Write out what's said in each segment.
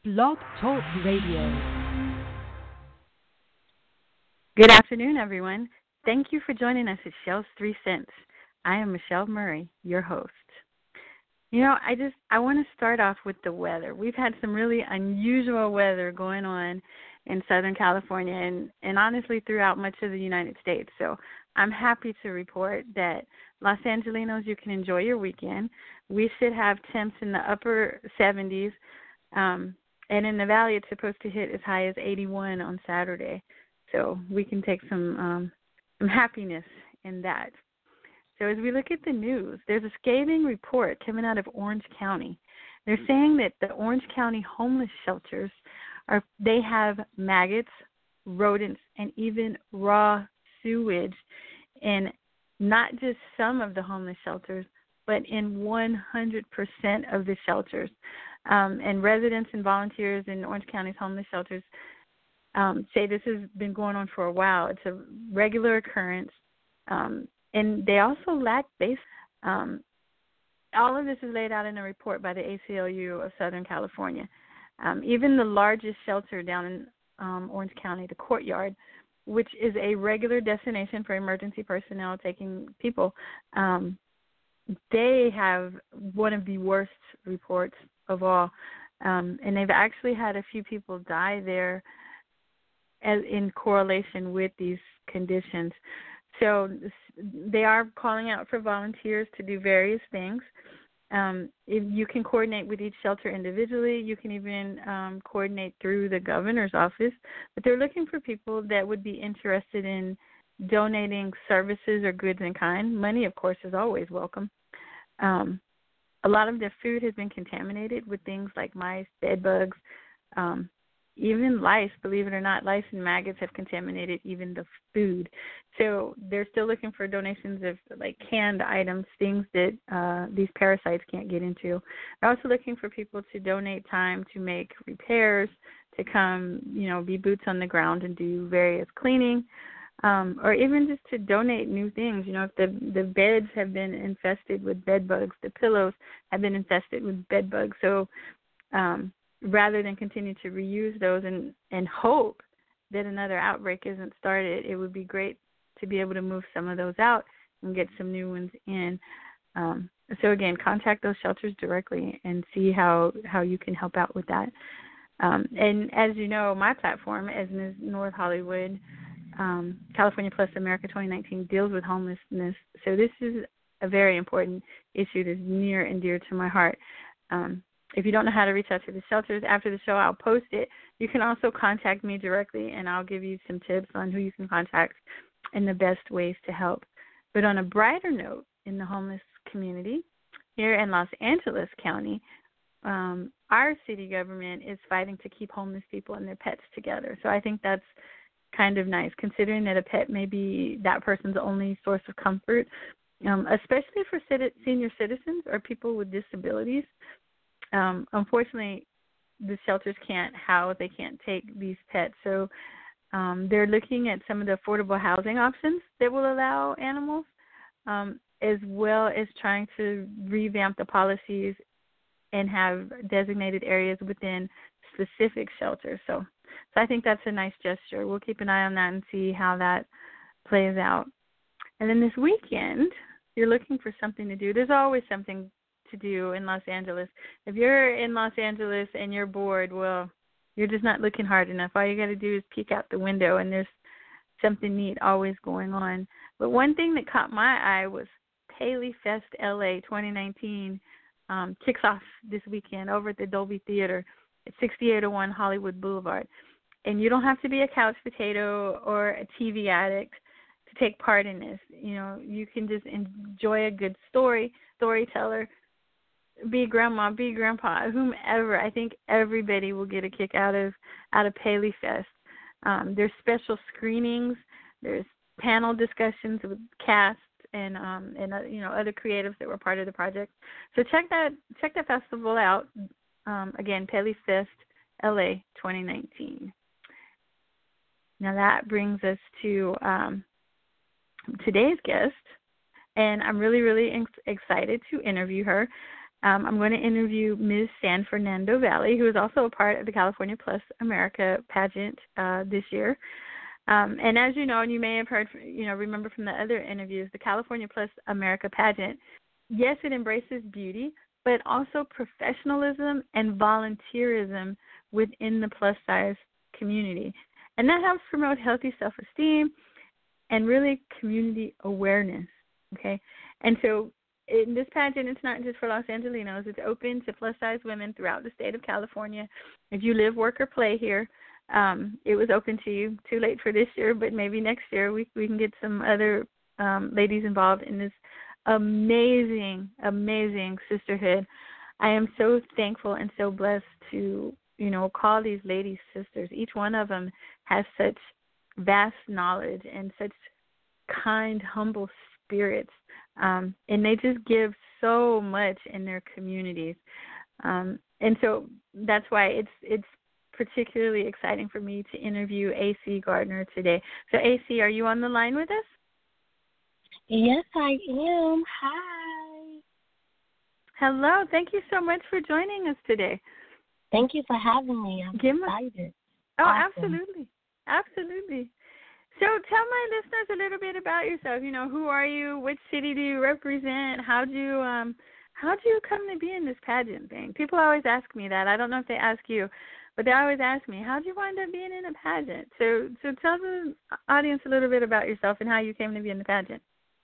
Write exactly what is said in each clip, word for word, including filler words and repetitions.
Blog Talk Radio. Good afternoon, everyone. Thank you for joining us at Shell's Three Cents. I am Michelle Murray, your host. You know, I just I want to start off with the weather. We've had some really unusual weather going on in Southern California and, and honestly throughout much of the United States. So I'm happy to report that Los Angelinos, you can enjoy your weekend. We should have temps in the upper seventies, um, and in the valley it's supposed to hit as high as eighty-one on Saturday. So we can take some um, some happiness in that. So as we look at the news, there's a scathing report coming out of Orange County. They're saying that the Orange County homeless shelters are they have maggots, rodents, and even raw sewage in not just some of the homeless shelters, but in one hundred percent of the shelters. Um, and residents and volunteers in Orange County's homeless shelters um, say this has been going on for a while. It's a regular occurrence. Um, and they also lack base. Um, all of this is laid out in a report by the A C L U of Southern California. Um, even the largest shelter down in um, Orange County, the Courtyard, which is a regular destination for emergency personnel taking people, um, they have one of the worst reports of all. Um, and they've actually had a few people die there as in correlation with these conditions. So they are calling out for volunteers to do various things. Um, if you can coordinate with each shelter individually. You can even um, coordinate through the governor's office. But they're looking for people that would be interested in donating services or goods in kind. Money, of course, is always welcome. Um, a lot of their food has been contaminated with things like mice, bed bugs, um, even lice. Believe it or not, lice and maggots have contaminated even the food. So they're still looking for donations of like canned items, things that uh, these parasites can't get into. They're also looking for people to donate time to make repairs, to come, you know, be boots on the ground and do various cleaning, um, or even just to donate new things. You know, if the the beds have been infested with bed bugs, the pillows have been infested with bed bugs. So um, rather than continue to reuse those and, and hope that another outbreak isn't started, it would be great to be able to move some of those out and get some new ones in. Um, so, again, contact those shelters directly and see how, how you can help out with that. Um, and as you know, my platform, as Miz North Hollywood, um, California Plus America twenty nineteen, deals with homelessness. So this is a very important issue that's near and dear to my heart. Um, If you don't know how to reach out to the shelters after the show, I'll post it. You can also contact me directly, and I'll give you some tips on who you can contact and the best ways to help. But on a brighter note, in the homeless community here in Los Angeles County, um, our city government is fighting to keep homeless people and their pets together. So I think that's kind of nice, considering that a pet may be that person's only source of comfort, um, especially for senior citizens or people with disabilities. Um, unfortunately, the shelters can't house, they can't take these pets. So um, they're looking at some of the affordable housing options that will allow animals, um, as well as trying to revamp the policies and have designated areas within specific shelters. So, so I think that's a nice gesture. We'll keep an eye on that and see how that plays out. And then this weekend, you're looking for something to do. There's always something to do in Los Angeles. If you're in Los Angeles and you're bored, well, you're just not looking hard enough. All you got to do is peek out the window, and there's something neat always going on. But one thing that caught my eye was Paley Fest L A twenty nineteen um, kicks off this weekend over at the Dolby Theater at sixty-eight oh one Hollywood Boulevard. And you don't have to be a couch potato or a T V addict to take part in this. You know, you can just enjoy a good story, storyteller, be grandma, be grandpa, whomever. I think everybody will get a kick out of out of Paley Fest. Um, there's special screenings. There's panel discussions with cast and um, and uh, you know other creatives that were part of the project. So check that check that festival out. Um, again, Paley Fest L A twenty nineteen. Now that brings us to um, today's guest, and I'm really really ex- excited to interview her. Um, I'm going to interview Miz San Fernando Valley, who is also a part of the California Plus America pageant uh, this year. Um, and as you know, and you may have heard, you know, remember from the other interviews, the California Plus America pageant, yes, it embraces beauty, but also professionalism and volunteerism within the plus size community. And that helps promote healthy self-esteem and really community awareness, okay? And so in this pageant, it's not just for Los Angelinos. It's open to plus-size women throughout the state of California. If you live, work, or play here, um, it was open to you. Too late for this year, but maybe next year we we can get some other um, ladies involved in this amazing, amazing sisterhood. I am so thankful and so blessed to, you know, call these ladies sisters. Each one of them has such vast knowledge and such kind, humble spirits, um, and they just give so much in their communities. Um, and so that's why it's it's particularly exciting for me to interview A C Gardner today. So, A C, are you on the line with us? Yes, I am. Hi. Hello. Thank you so much for joining us today. Thank you for having me. I'm Give excited. Oh, Awesome. absolutely. Absolutely. So tell my listeners a little bit about yourself. You know, who are you? Which city do you represent? How do you, um, how do you come to be in this pageant thing? People always ask me that. I don't know if they ask you, but they always ask me, how did you wind up being in a pageant? So, so tell the audience a little bit about yourself and how you came to be in the pageant.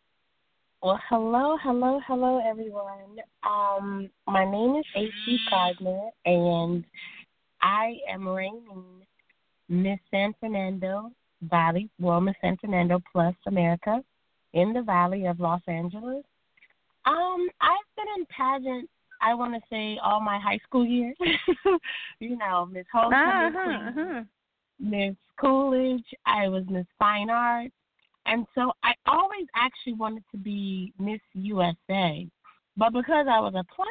Well, hello, hello, hello, everyone. Um, my name is A C Gardner, and I am reigning Miss San Fernando Valley, well, Miss San Fernando Plus America in the Valley of Los Angeles. Um, I've been in pageants, I want to say, all my high school years. You know, Miss Homecoming uh-huh, Queen, uh-huh. Miss Coolidge, I was Miss Fine Arts. And so I always actually wanted to be Miss U S A, but because I was a plus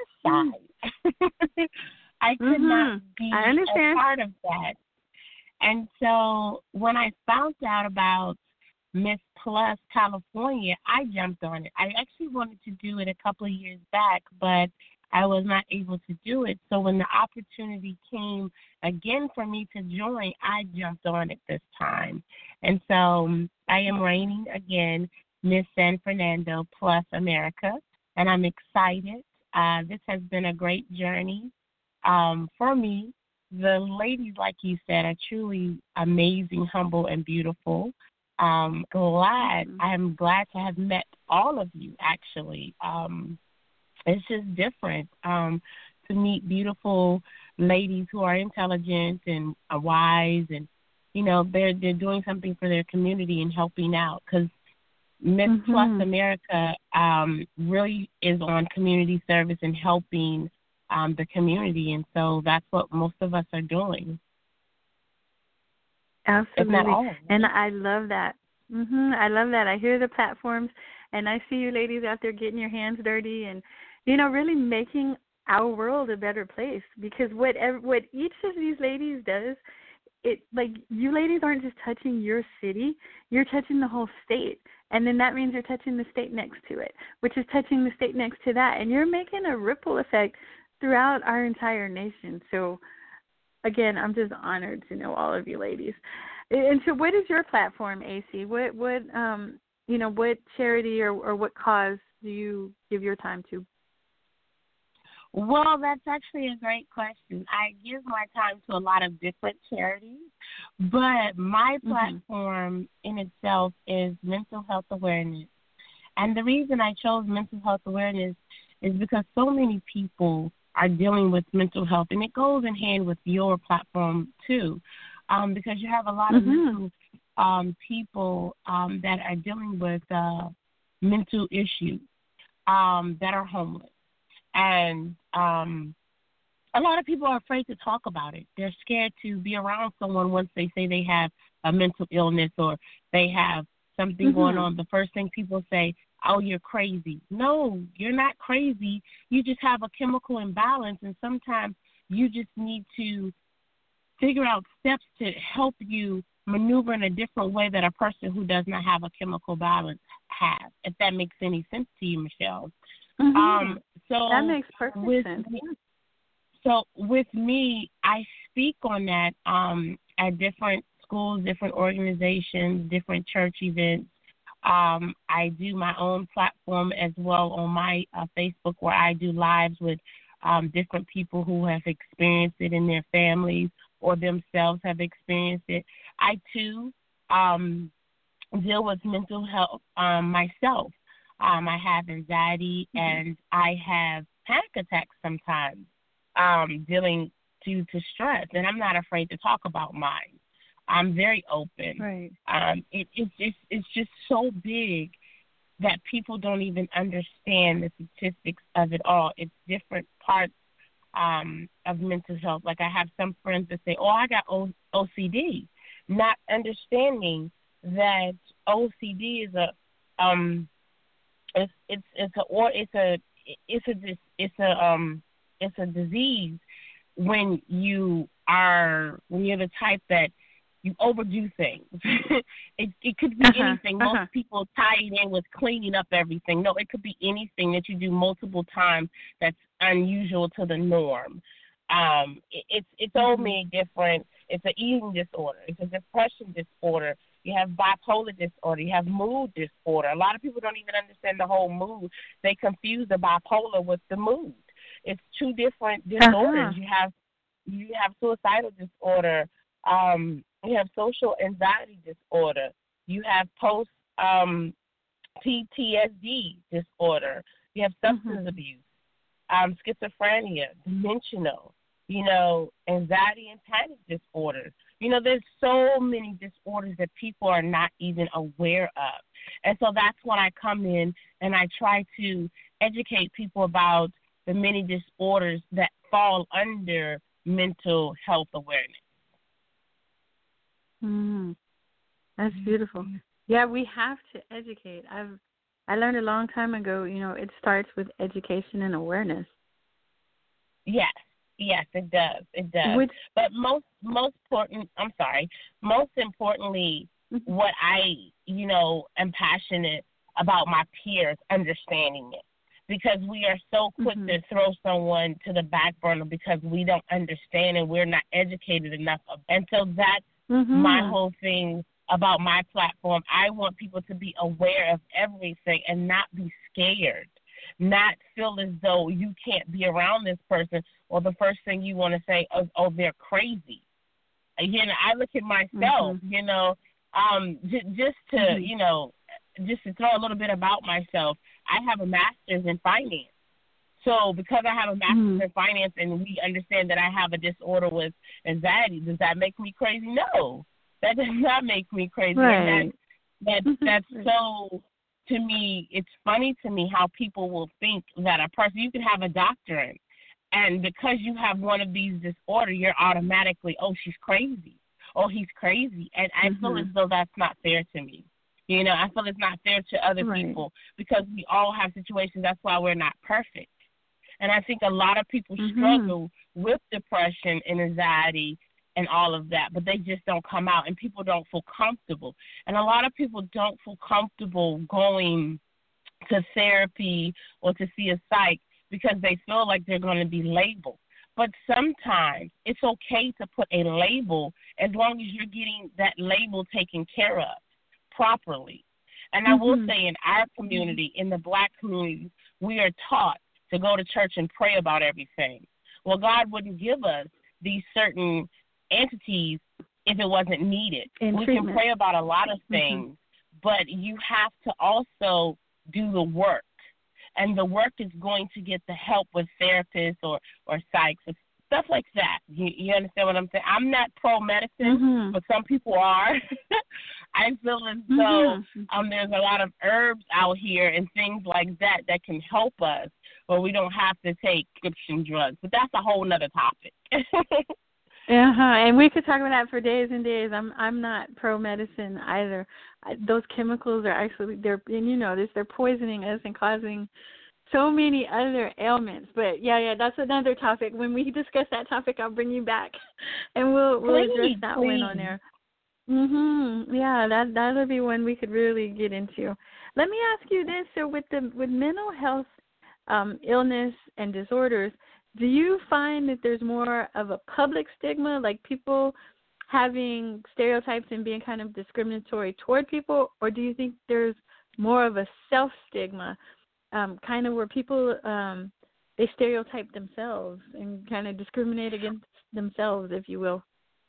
size, I could mm-hmm. not be I understand. a part of that. And so when I found out about Miss Plus California, I jumped on it. I actually wanted to do it a couple of years back, but I was not able to do it. So when the opportunity came again for me to join, I jumped on it this time. And so um, I am reigning again Miss San Fernando Plus America, and I'm excited. Uh, this has been a great journey um, for me. The ladies, like you said, are truly amazing, humble, and beautiful. Um, glad, Mm-hmm. I'm glad to have met all of you, actually. Um, it's just different um, to meet beautiful ladies who are intelligent and are wise, and, you know, they're, they're doing something for their community and helping out, because Miss Mm-hmm. Plus America um, really is on community service and helping um, the community, and so that's what most of us are doing. Absolutely. If not all. And I love that. Mhm. I love that. I hear the platforms, and I see you ladies out there getting your hands dirty and, you know, really making our world a better place. Because whatever what each of these ladies does, it like you ladies aren't just touching your city, you're touching the whole state. And then that means you're touching the state next to it, which is touching the state next to that. And you're making a ripple effect throughout our entire nation. So, again, I'm just honored to know all of you ladies. And so what is your platform, A C? What, what um, you know, what charity or, or what cause do you give your time to? Well, that's actually a great question. I give my time to a lot of different charities, but my platform mm-hmm. in itself is mental health awareness. And the reason I chose mental health awareness is because so many people are dealing with mental health, and it goes in hand with your platform too, um, because you have a lot of mm-hmm. mental um, people um, that are dealing with uh, mental issues um, that are homeless. And um, a lot of people are afraid to talk about it. They're scared to be around someone once they say they have a mental illness or they have something mm-hmm. going on. The first thing people say, oh, you're crazy. No, you're not crazy. You just have a chemical imbalance, and sometimes you just need to figure out steps to help you maneuver in a different way that a person who does not have a chemical balance has, if that makes any sense to you, Michelle. Mm-hmm. Um, so that makes perfect with sense. me, so with me, I speak on that um, at different schools, different organizations, different church events. Um, I do my own platform as well on my uh, Facebook, where I do lives with um, different people who have experienced it in their families or themselves have experienced it. I too um, deal with mental health um, myself. Um, I have anxiety Mm-hmm. and I have panic attacks sometimes, um, dealing due to stress, and I'm not afraid to talk about mine. I'm very open. Right. Um, it, it's just it's just so big that people don't even understand the statistics of it all. It's different parts um, of mental health. Like I have some friends that say, "Oh, I got o- OCD," not understanding that O C D is a um, it's it's it's a or it's a it's a dis- it's a um it's a disease when you are when you're the type that you overdo things. it it could be Uh-huh. anything. Uh-huh. Most people tie it in with cleaning up everything. No, it could be anything that you do multiple times that's unusual to the norm. Um, it, it's it's all Mm-hmm. made different. It's an eating disorder. It's a depression disorder. You have bipolar disorder. You have mood disorder. A lot of people don't even understand the whole mood. They confuse the bipolar with the mood. It's two different disorders. Uh-huh. You have you have suicidal disorder. Um, you have social anxiety disorder. You have post um, P T S D disorder. You have substance Mm-hmm. abuse, um, schizophrenia, dementia, you know, anxiety and panic disorders. You know, there's so many disorders that people are not even aware of. And so that's when I come in and I try to educate people about the many disorders that fall under mental health awareness. Mm. That's beautiful. Yeah, we have to educate. I've I learned a long time ago, you know, it starts with education and awareness. Yes, yes, it does. It does. Which But most most important, I'm sorry, most importantly, what I, you know, am passionate about my peers understanding it. Because we are so quick mm-hmm. to throw someone to the back burner because we don't understand and we're not educated enough. And so that's mm-hmm. my whole thing about my platform. I want people to be aware of everything and not be scared, not feel as though you can't be around this person or the first thing you want to say, oh, oh they're crazy. You know, I look at myself, mm-hmm. you know, um, j- just to, mm-hmm. you know, just to throw a little bit about myself, I have a master's in finance. So because I have a master's mm-hmm. in finance and we understand that I have a disorder with anxiety, does that make me crazy? No, that does not make me crazy. Right. And that, that that's right. so, to me, it's funny to me how people will think that a person, you can have a doctorate, and because you have one of these disorders, you're automatically, oh, she's crazy. Oh, he's crazy. And I mm-hmm. feel as though that's not fair to me. You know, I feel it's not fair to other right. people because we all have situations. That's why we're not perfect. And I think a lot of people mm-hmm. struggle with depression and anxiety and all of that, but they just don't come out and people don't feel comfortable. And a lot of people don't feel comfortable going to therapy or to see a psych because they feel like they're going to be labeled. But sometimes it's okay to put a label as long as you're getting that label taken care of properly. And I will mm-hmm. say in our community, in the Black community, we are taught to go to church and pray about everything. Well, God wouldn't give us these certain entities if it wasn't needed. In we treatment. can pray about a lot of things, mm-hmm. but you have to also do the work. And the work is going to get the help with therapists or, or psychs, or stuff like that. You, you understand what I'm saying? I'm not pro-medicine, mm-hmm. but some people are. I feel as mm-hmm. though um, there's a lot of herbs out here and things like that that can help us, or we don't have to take prescription drugs. But that's a whole other topic. Uh-huh. And we could talk about that for days and days. I'm I'm not pro medicine either. I, those chemicals are actually they're and you know this they're poisoning us and causing so many other ailments. But yeah, yeah, that's another topic. When we discuss that topic, I'll bring you back, and we'll we'll please, address that please. one on there. Mhm. Yeah, that that'll be one we could really get into. Let me ask you this: so with the with mental health um, illness and disorders, do you find that there's more of a public stigma, like people having stereotypes and being kind of discriminatory toward people, or do you think there's more of a self-stigma, um, kind of where people, um, they stereotype themselves and kind of discriminate against themselves, if you will?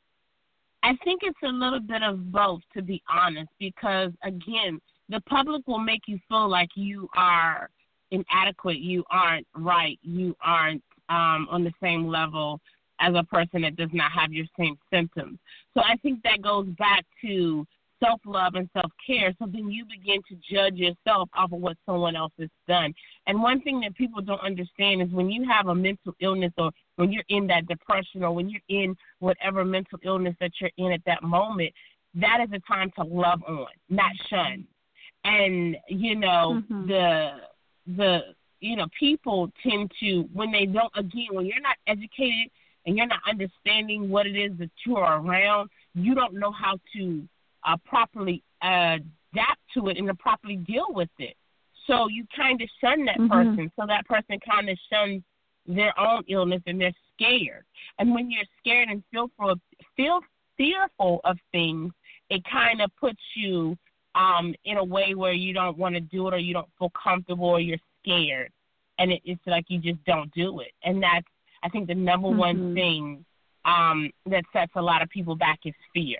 I think it's a little bit of both, to be honest, because, again, the public will make you feel like you are inadequate, you aren't right, you aren't um, on the same level as a person that does not have your same symptoms. So I think that goes back to self-love and self-care. So then you begin to judge yourself off of what someone else has done. And one thing that people don't understand is when you have a mental illness, or when you're in that depression, or when you're in whatever mental illness that you're in at that moment, that is a time to love on, not shun. And, you know, mm-hmm. the, the, you know, people tend to, when they don't, again, when you're not educated and you're not understanding what it is that you are around, you don't know how to uh, properly uh, adapt to it and to properly deal with it. So you kind of shun that mm-hmm. person. So that person kind of shuns their own illness, and they're scared. And when you're scared and fearful, feel fearful of things, it kind of puts you um, in a way where you don't want to do it, or you don't feel comfortable, or you're scared. And it, it's like you just don't do it. And that's, I think, the number mm-hmm. one thing um, that sets a lot of people back is fear,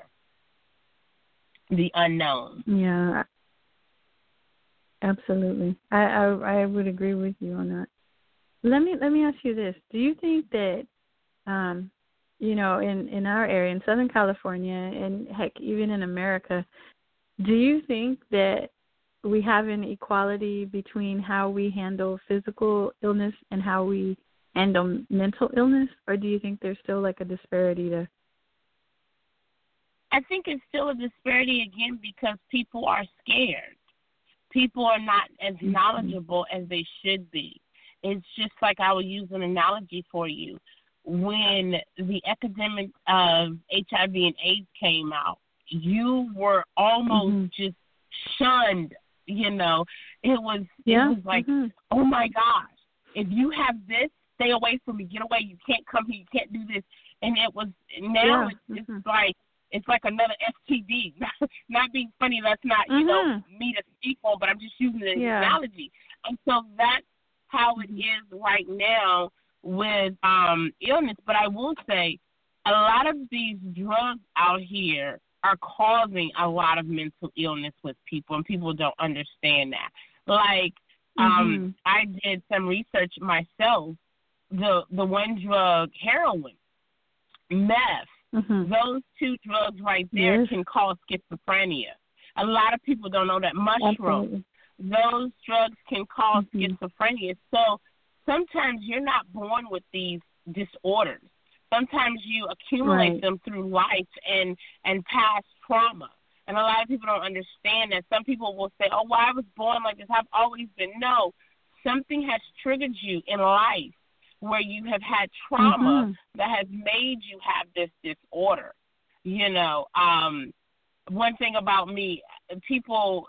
the unknown. Yeah, absolutely. I, I I would agree with you on that. Let me let me ask you this: do you think that, um, you know, in, in our area, in Southern California, and heck, even in America, do you think that we have an equality between how we handle physical illness and how we handle mental illness, or do you think there's still like a disparity there? I think it's still a disparity, again, because people are scared. People are not as knowledgeable as they should be. It's just like, I will use an analogy for you. When the epidemic of H I V and AIDS came out, you were almost mm-hmm. just shunned, you know. It was, yeah. it was like, mm-hmm. oh, my gosh, if you have this, stay away from me, get away, you can't come here, you can't do this. And it was, now yeah. it's, mm-hmm. it's like, it's like another S T D. Not being funny, that's not, you mm-hmm. know, me to speak on, but I'm just using the yeah. analogy. And so that's how it is right now with um, illness. But I will say, a lot of these drugs out here are causing a lot of mental illness with people, and people don't understand that. Like, um, mm-hmm. I did some research myself. The the one drug, heroin, meth, mm-hmm. those two drugs right there yes. can cause schizophrenia. A lot of people don't know that. Mushrooms, those drugs can cause mm-hmm. schizophrenia. So sometimes you're not born with these disorders. Sometimes you accumulate right. them through life and, and past trauma. And a lot of people don't understand that. Some people will say, oh, well, I was born like this, I've always been. No, something has triggered you in life where you have had trauma mm-hmm. that has made you have this disorder. You know, um, one thing about me, people,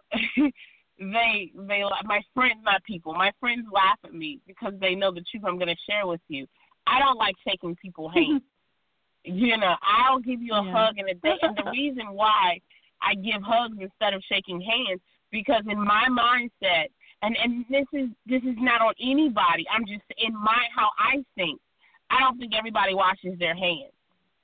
they, they, my friends, not people, my friends laugh at me because they know the truth I'm going to share with you. I don't like shaking people's hands. You know, I'll give you a yeah. hug in a day. And the reason why I give hugs instead of shaking hands, because in my mindset, And and this is this is not on anybody. I'm just in my how I think. I don't think everybody washes their hands,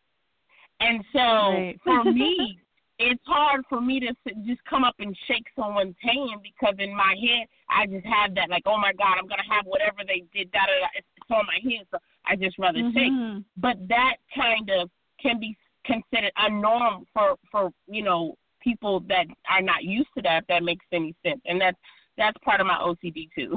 and so right. for me, it's hard for me to just come up and shake someone's hand, because in my head I just have that, like, oh my God, I'm gonna have whatever they did. Da da da. It's on my hand, so I just rather mm-hmm. shake. But that kind of can be considered a norm for for you know people that are not used to that. If that makes any sense, and that's. That's part of my O C D too.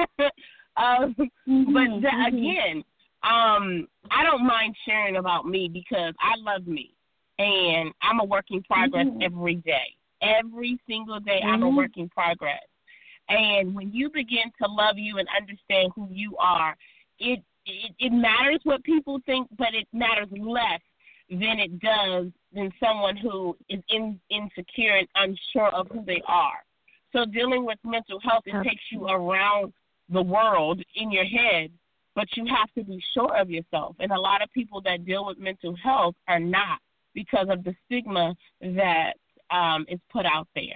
um, mm-hmm, but th- mm-hmm. again, um, I don't mind sharing about me, because I love me, and I'm a work in progress mm-hmm. every day. Every single day, mm-hmm. I'm a work in progress. And when you begin to love you and understand who you are, it, it it matters what people think, but it matters less than it does than someone who is in, insecure and unsure of who they are. So dealing with mental health, it takes you around the world in your head, but you have to be sure of yourself. And a lot of people that deal with mental health are not, because of the stigma that um, is put out there.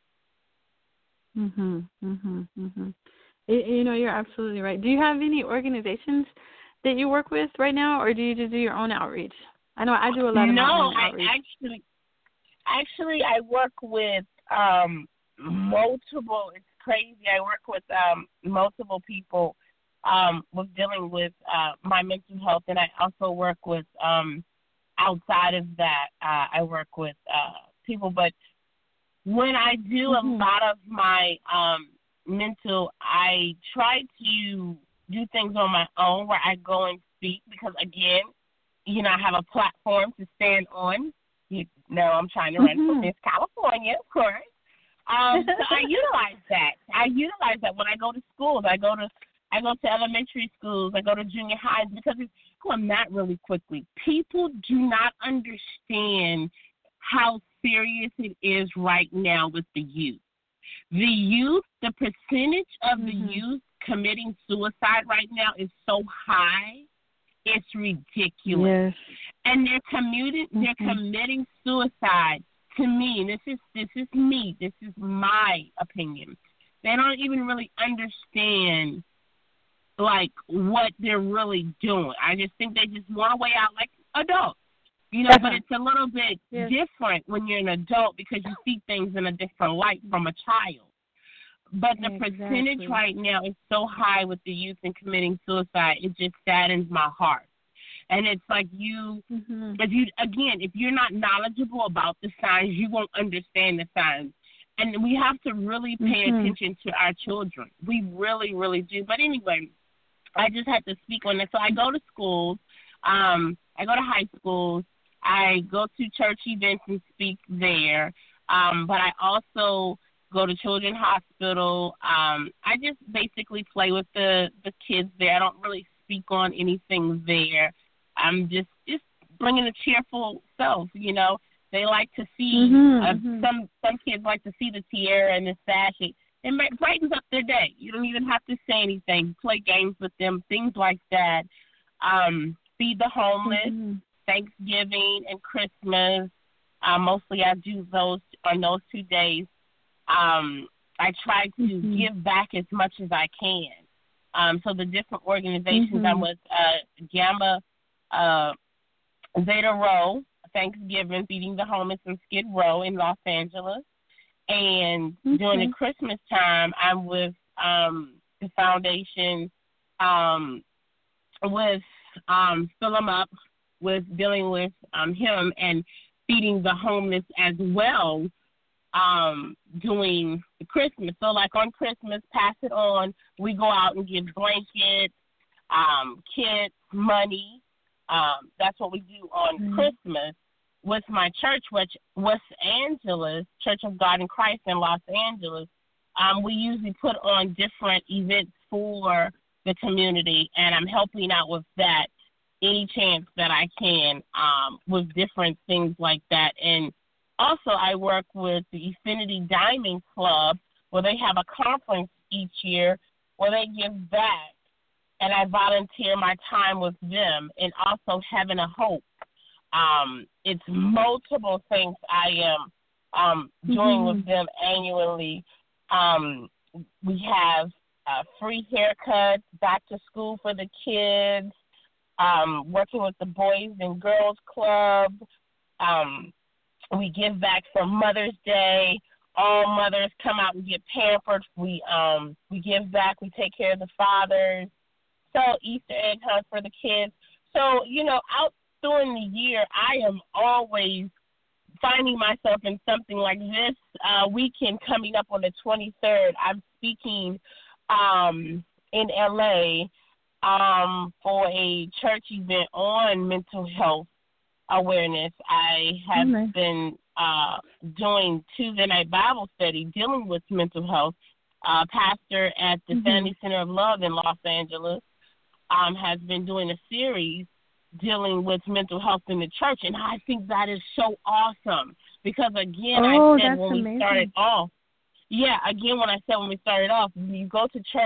Mhm, mhm, mhm. You know, you're absolutely right. Do you have any organizations that you work with right now, or do you just do your own outreach? I know I do a lot of no, my own I outreach. actually, actually, I work with um, multiple. It's crazy. I work with um, multiple people um, with dealing with uh, my mental health, and I also work with. Um, outside of that, uh, I work with uh, people, but when I do mm-hmm. a lot of my um, mental, I try to do things on my own where I go and speak because, again, you know, I have a platform to stand on. You know, I'm trying to run mm-hmm. for Miss California, of course. Um, so I utilize that. I utilize that when I go to schools. I go to I go to elementary schools. I go to junior highs because it's on that really quickly. People do not understand how serious it is right now with the youth. The youth, the percentage of mm-hmm. the youth committing suicide right now is so high, it's ridiculous. Yes. And they're commuting, mm-hmm. they're committing suicide. To me, this is this is me. This is my opinion. They don't even really understand like what they're really doing. I just think they just want a way out like adults. You know, but it's a little bit yes. different when you're an adult because you see things in a different light from a child. But the exactly. percentage right now is so high with the youth and committing suicide, it just saddens my heart. And it's like you, mm-hmm. if you again, if you're not knowledgeable about the signs, you won't understand the signs. And we have to really pay mm-hmm. attention to our children. We really, really do. But anyway, I just had to speak on this. So I go to schools. Um, I go to high schools. I go to church events and speak there. Um, but I also go to Children's Hospital. Um, I just basically play with the, the kids there. I don't really speak on anything there. I'm just, just bringing a cheerful self, you know. They like to see, mm-hmm, uh, mm-hmm. some some kids like to see the tiara and the sash. It, it brightens up their day. You don't even have to say anything. Play games with them, things like that. Um, feed the homeless, mm-hmm. Thanksgiving and Christmas. Uh, mostly I do those on those two days. Um, I try to mm-hmm. give back as much as I can. Um, so the different organizations mm-hmm. I'm with, uh, Gamma, uh, Zeta Rho, Thanksgiving, Feeding the Homeless in Skid Row in Los Angeles. And mm-hmm. during the Christmas time, I'm with um, the foundation um, with um, Fill 'em Up, with dealing with um, him and feeding the homeless as well, um, doing the Christmas. So like on Christmas, Pass It On, we go out and give blankets, um, kits, money. Um, that's what we do on mm-hmm. Christmas. With my church, which West Angeles, Church of God in Christ in Los Angeles, um, we usually put on different events for the community, and I'm helping out with that any chance that I can um, with different things like that. And also I work with the Affinity Diamond Club, where they have a conference each year where they give back, and I volunteer my time with them, and also Having a Hope. Um, it's multiple things I am um, doing mm-hmm. with them annually. Um, we have uh, free haircuts, back to school for the kids, um, working with the Boys and Girls Club. Um, we give back for Mother's Day. All mothers come out and get pampered. We um, we give back. We take care of the fathers. So Easter egg hunt for the kids. So, you know, out during the year, I am always finding myself in something like this uh, weekend coming up on the twenty-third. I'm speaking um, in L A um, for a church event on mental health awareness. I have mm-hmm. been uh, doing Tuesday night Bible study dealing with mental health. Uh, pastor at the mm-hmm. Family Center of Love in Los Angeles um, has been doing a series dealing with mental health in the church, and I think that is so awesome because, again, oh, I said when amazing. we started off, yeah, again, when I said when we started off, when you go to church,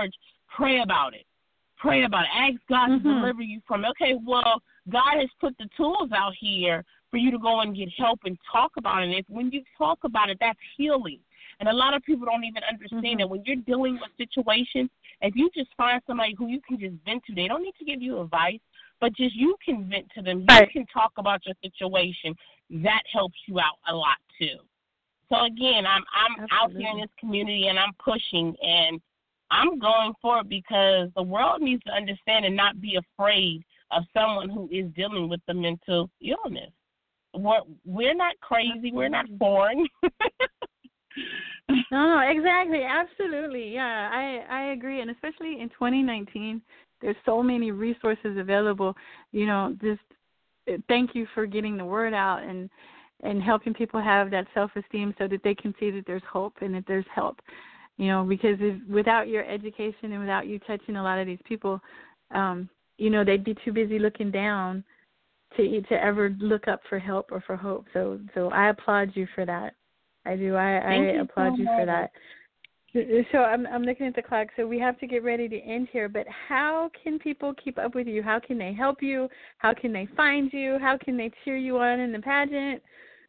pray about it. Pray about it. Ask God mm-hmm. to deliver you from it. Okay, well, God has put the tools out here for you to go and get help and talk about it. And if when you talk about it, that's healing. And a lot of people don't even understand mm-hmm. that when you're dealing with situations, if you just find somebody who you can just vent to, they don't need to give you advice, but just you can vent to them. You right. can talk about your situation. That helps you out a lot too. So again, I'm I'm Absolutely. out here in this community and I'm pushing and I'm going for it because the world needs to understand and not be afraid of someone who is dealing with the mental illness. We're, we're not crazy. We're not foreign. no, no, exactly. Absolutely. Yeah, I, I agree. And especially in twenty nineteen, there's so many resources available. You know, just thank you for getting the word out and, and helping people have that self-esteem so that they can see that there's hope and that there's help. You know, because if, without your education and without you touching a lot of these people, um, you know, they'd be too busy looking down to to ever look up for help or for hope. So, so I applaud you for that. I do. I, I you applaud so you for that. So I'm I'm looking at the clock. So we have to get ready to end here. But how can people keep up with you? How can they help you? How can they find you? How can they cheer you on in the pageant?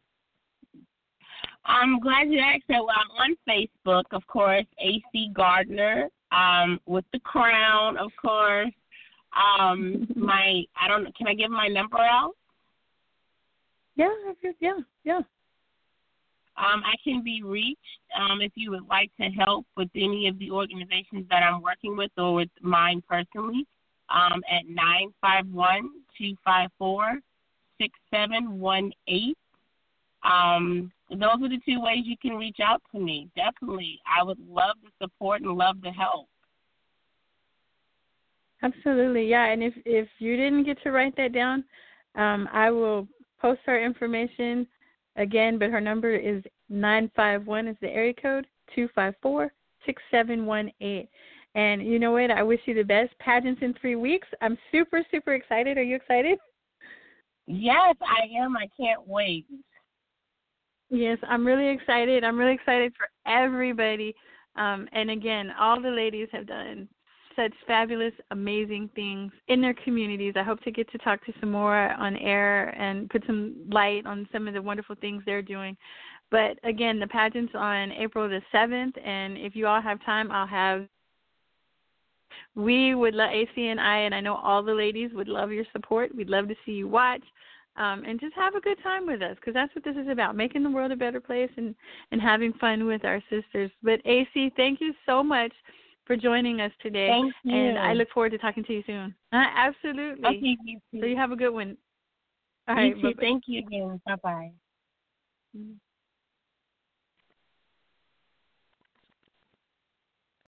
I'm glad you asked that. Well, I'm on Facebook, of course, A C Gardner, um, with the crown, of course. Um, my, I don't know, can I give my number out? Yeah, yeah, yeah. Um, I can be reached um, if you would like to help with any of the organizations that I'm working with or with mine personally um, at nine five one, two five four, six seven one eight. Um, those are the two ways you can reach out to me. Definitely. I would love the support and love the help. Absolutely, yeah. And if, if you didn't get to write that down, um, I will post her information again, but her number is nine five one is the area code, two five four, six seven one eight. And you know what? I wish you the best. Pageants in three weeks. I'm super, super excited. Are you excited? Yes, I am. I can't wait. Yes, I'm really excited. I'm really excited for everybody. Um, and again, all the ladies have done such fabulous, amazing things in their communities. I hope to get to talk to some more on air and put some light on some of the wonderful things they're doing. But again, the pageant's on April the seventh, and if you all have time, I'll have, we would love, A C and I, and I know all the ladies would love your support. We'd love to see you watch. Um, and just have a good time with us, because that's what this is about, making the world a better place and, and having fun with our sisters. But, A C, thank you so much for joining us today. Thank you. And I look forward to talking to you soon. Uh, absolutely. Okay, you too. So you have a good one. All you right. too. Bye-bye. Thank you again. Bye-bye. Mm-hmm.